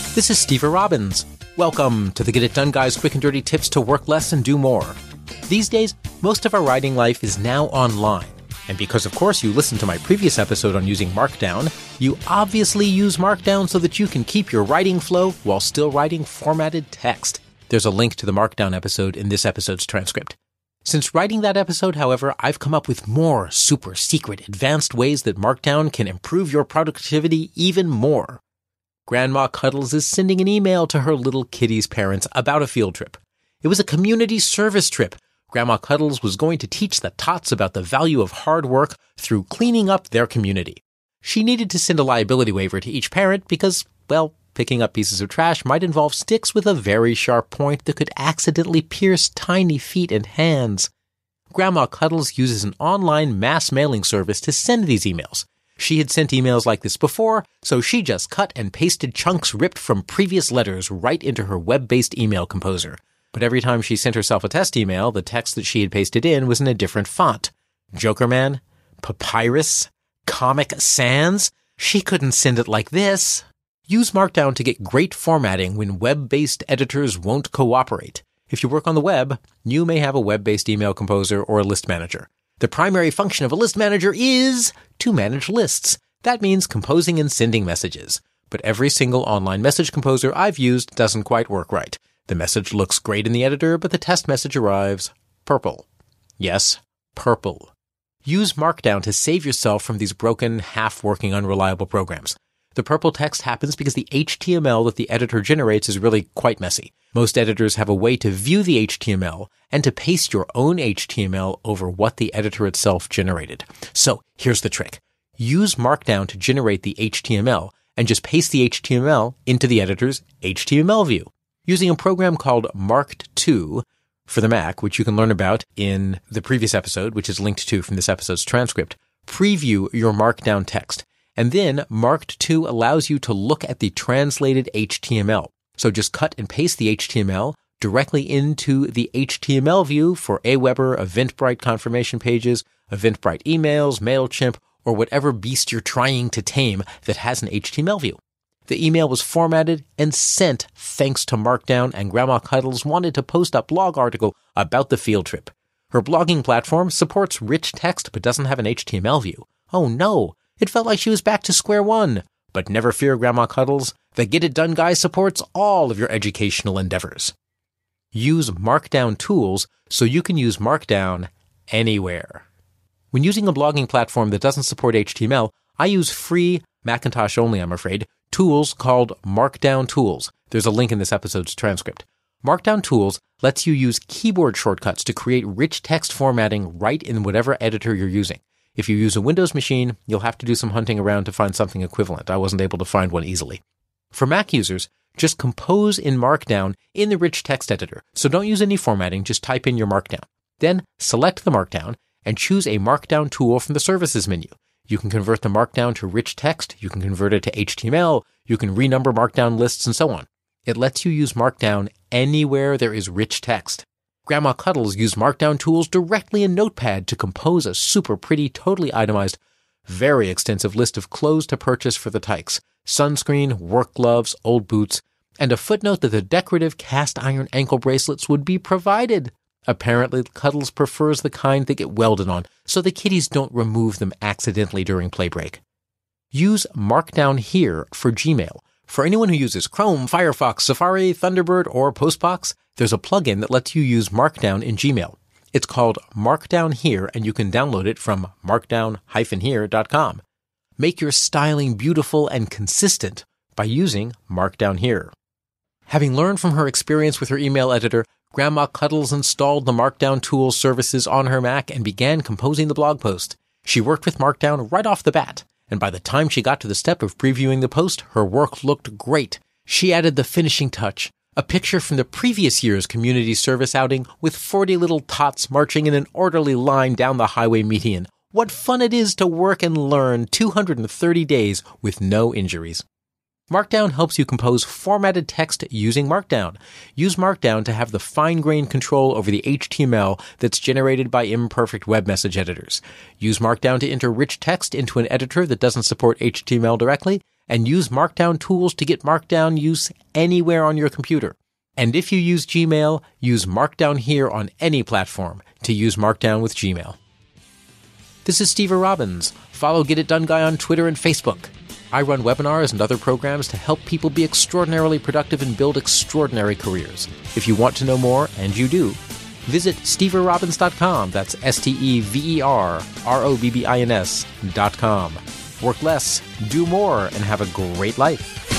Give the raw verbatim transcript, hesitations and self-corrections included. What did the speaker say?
This is Steve Robbins. Welcome to the Get It Done Guys quick and dirty tips to work less and do more. These days, most of our writing life is now online. And because, of course, you listened to my previous episode on using Markdown, you obviously use Markdown so that you can keep your writing flow while still writing formatted text. There's a link to the Markdown episode in this episode's transcript. Since writing that episode, however, I've come up with more super secret advanced ways that Markdown can improve your productivity even more. Grandma Cuddles is sending an email to her little kitty's parents about a field trip. It was a community service trip. Grandma Cuddles was going to teach the tots about the value of hard work through cleaning up their community. She needed to send a liability waiver to each parent because, well, picking up pieces of trash might involve sticks with a very sharp point that could accidentally pierce tiny feet and hands. Grandma Cuddles uses an online mass mailing service to send these emails. She had sent emails like this before, so she just cut and pasted chunks ripped from previous letters right into her web-based email composer. But every time she sent herself a test email, the text that she had pasted in was in a different font. Jokerman? Papyrus? Comic Sans? She couldn't send it like this. Use Markdown to get great formatting when web-based editors won't cooperate. If you work on the web, you may have a web-based email composer or a list manager. The primary function of a list manager is to manage lists. That means composing and sending messages. But every single online message composer I've used doesn't quite work right. The message looks great in the editor, but the test message arrives purple. Yes, purple. Use Markdown to save yourself from these broken, half-working, unreliable programs. The purple text happens because the H T M L that the editor generates is really quite messy. Most editors have a way to view the H T M L and to paste your own H T M L over what the editor itself generated. So here's the trick. Use Markdown to generate the H T M L and just paste the H T M L into the editor's H T M L view. Using a program called Marked two for the Mac, which you can learn about in the previous episode, which is linked to from this episode's transcript, preview your Markdown text. And then Marked two allows you to look at the translated H T M L. So just cut and paste the H T M L directly into the H T M L view for Aweber, Eventbrite confirmation pages, Eventbrite emails, MailChimp, or whatever beast you're trying to tame that has an H T M L view. The email was formatted and sent thanks to Markdown, and Grandma Cuddles wanted to post a blog article about the field trip. Her blogging platform supports rich text but doesn't have an H T M L view. Oh no! It felt like she was back to square one. But never fear, Grandma Cuddles. The Get It Done Guy supports all of your educational endeavors. Use Markdown tools so you can use Markdown anywhere. When using a blogging platform that doesn't support H T M L, I use free, Macintosh only I'm afraid, tools called Markdown Tools. There's a link in this episode's transcript. Markdown Tools lets you use keyboard shortcuts to create rich text formatting right in whatever editor you're using. If you use a Windows machine, you'll have to do some hunting around to find something equivalent. I wasn't able to find one easily. For Mac users, just compose in Markdown in the rich text editor. So don't use any formatting, just type in your Markdown. Then select the Markdown and choose a Markdown tool from the Services menu. You can convert the Markdown to rich text, you can convert it to H T M L, you can renumber Markdown lists, and so on. It lets you use Markdown anywhere there is rich text. Grandma Cuddles used Markdown tools directly in Notepad to compose a super pretty, totally itemized, very extensive list of clothes to purchase for the tykes, sunscreen, work gloves, old boots, and a footnote that the decorative cast iron ankle bracelets would be provided. Apparently, Cuddles prefers the kind that get welded on, so the kitties don't remove them accidentally during play break. Use Markdown here for Gmail. For anyone who uses Chrome, Firefox, Safari, Thunderbird, or Postbox, there's a plugin that lets you use Markdown in Gmail. It's called Markdown Here, and you can download it from markdown dash here dot com. Make your styling beautiful and consistent by using Markdown Here. Having learned from her experience with her email editor, Grandma Cuddles installed the Markdown Tools services on her Mac and began composing the blog post. She worked with Markdown right off the bat, and by the time she got to the step of previewing the post, her work looked great. She added the finishing touch, a picture from the previous year's community service outing with forty little tots marching in an orderly line down the highway median. What fun it is to work and learn two hundred thirty days with no injuries. Markdown helps you compose formatted text using Markdown. Use Markdown to have the fine-grained control over the H T M L that's generated by imperfect web message editors. Use Markdown to enter rich text into an editor that doesn't support H T M L directly, and use Markdown tools to get Markdown use anywhere on your computer. And if you use Gmail, use Markdown here on any platform to use Markdown with Gmail. This is Steve Robbins. Follow Get It Done Guy on Twitter and Facebook. I run webinars and other programs to help people be extraordinarily productive and build extraordinary careers. If you want to know more, and you do, visit steve er robbins dot com. That's S T E V E R R O B B I N S dot com. Work less, do more, and have a great life.